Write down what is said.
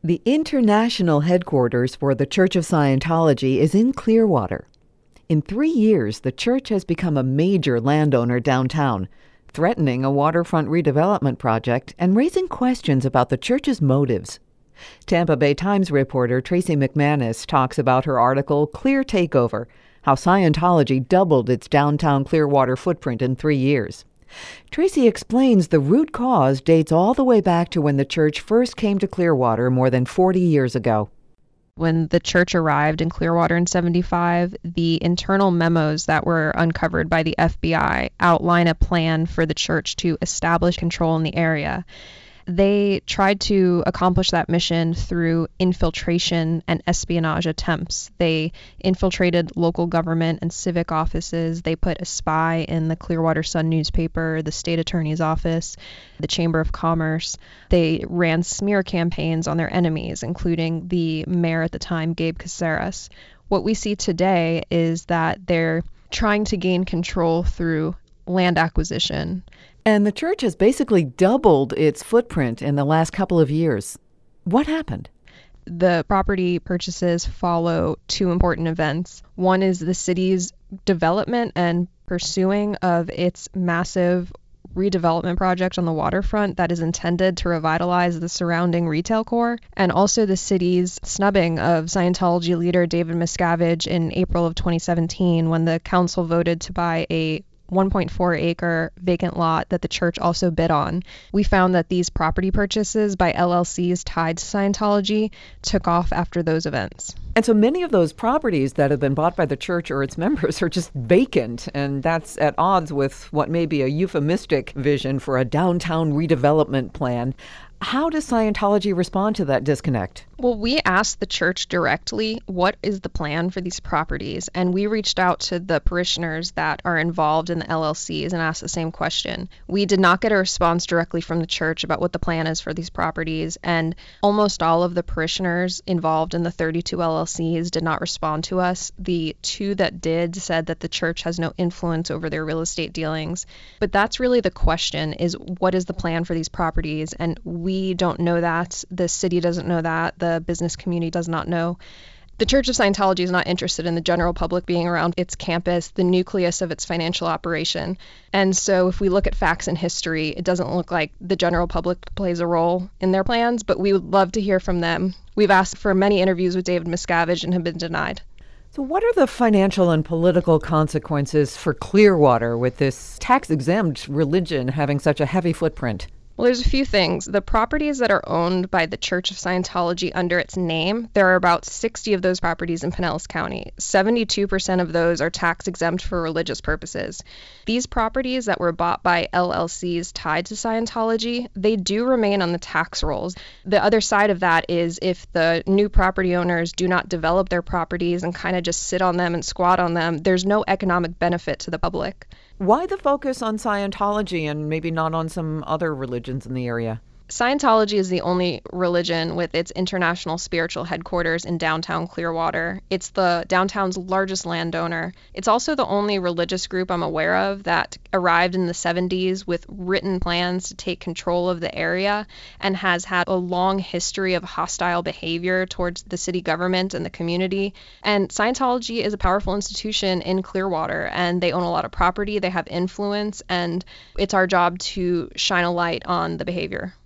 The international headquarters for the Church of Scientology is in Clearwater. In 3 years, the church has become a major landowner downtown, threatening a waterfront redevelopment project and raising questions about the church's motives. Tampa Bay Times reporter Tracy McManus talks about her article, Clear Takeover, how Scientology doubled its downtown Clearwater footprint in 3 years. Tracy explains the root cause dates all the way back to when the church first came to Clearwater more than 40 years ago. When the church arrived in Clearwater in 1975, the internal memos that were uncovered by the FBI outline a plan for the church to establish control in the area. They tried to accomplish that mission through infiltration and espionage attempts. They infiltrated local government and civic offices. They put a spy in the Clearwater Sun newspaper, the state attorney's office, the Chamber of Commerce. They ran smear campaigns on their enemies, including the mayor at the time, Gabe Caceres. What we see today is that they're trying to gain control through land acquisition. And the church has basically doubled its footprint in the last couple of years. What happened? The property purchases follow two important events. One is the city's development and pursuing of its massive redevelopment project on the waterfront that is intended to revitalize the surrounding retail core, and also the city's snubbing of Scientology leader David Miscavige in April of 2017 when the council voted to buy a 1.4-acre vacant lot that the church also bid on. We found that these property purchases by LLCs tied to Scientology took off after those events. And so many of those properties that have been bought by the church or its members are just vacant, and that's at odds with what may be a euphemistic vision for a downtown redevelopment plan. How does Scientology respond to that disconnect? Well, we asked the church directly, what is the plan for these properties? And we reached out to the parishioners that are involved in the LLCs and asked the same question. We did not get a response directly from the church about what the plan is for these properties, and almost all of the parishioners involved in the 32 LLCs did not respond to us. The 2 that did said that the church has no influence over their real estate dealings. But that's really the question, is what is the plan for these properties? And we don't know that. The city doesn't know that. The business community does not know. The Church of Scientology is not interested in the general public being around its campus, the nucleus of its financial operation. And so if we look at facts and history, it doesn't look like the general public plays a role in their plans, but we would love to hear from them. We've asked for many interviews with David Miscavige and have been denied. So what are the financial and political consequences for Clearwater with this tax-exempt religion having such a heavy footprint? Well, there's a few things. The properties that are owned by the Church of Scientology under its name, there are about 60 of those properties in Pinellas County. 72% of those are tax exempt for religious purposes. These properties that were bought by LLCs tied to Scientology, they do remain on the tax rolls. The other side of that is if the new property owners do not develop their properties and kind of just sit on them and squat on them, there's no economic benefit to the public. Why the focus on Scientology and maybe not on some other religions in the area? Scientology is the only religion with its international spiritual headquarters in downtown Clearwater. It's the downtown's largest landowner. It's also the only religious group I'm aware of that arrived in the 70s with written plans to take control of the area and has had a long history of hostile behavior towards the city government and the community. And Scientology is a powerful institution in Clearwater, and they own a lot of property, they have influence, and it's our job to shine a light on the behavior.